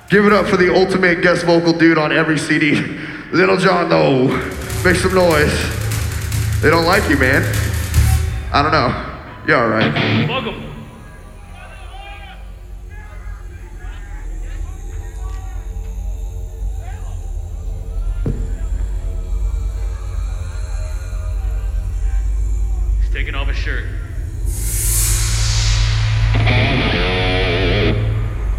Give it up for the ultimate guest vocal dude on every CD. Little John, though. Make some noise. They don't like you, man. I don't know. You're all right. Welcome. He's taking off his shirt.